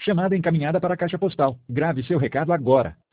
Chamada encaminhada para a caixa postal. Grave seu recado agora.